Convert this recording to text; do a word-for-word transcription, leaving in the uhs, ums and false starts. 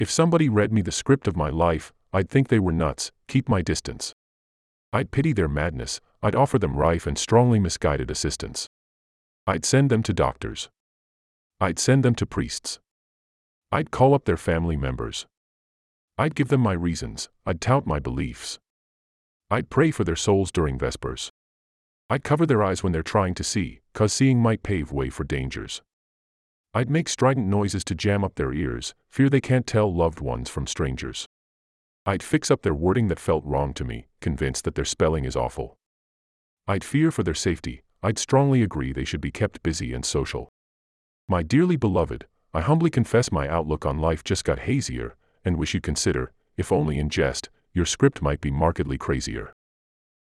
If somebody read me the script of my life, I'd think they were nuts, keep my distance. I'd pity their madness, I'd offer them rife and strongly misguided assistance. I'd send them to doctors. I'd send them to priests. I'd call up their family members. I'd give them my reasons, I'd tout my beliefs. I'd pray for their souls during Vespers. I'd cover their eyes when they're trying to see, 'cause seeing might pave way for dangers. I'd make strident noises to jam up their ears, fear they can't tell loved ones from strangers. I'd fix up their wording that felt wrong to me, convinced that their spelling is awful. I'd fear for their safety, I'd strongly agree they should be kept busy and social. My dearly beloved, I humbly confess my outlook on life just got hazier, and wish you'd consider, if only in jest, your script might be markedly crazier.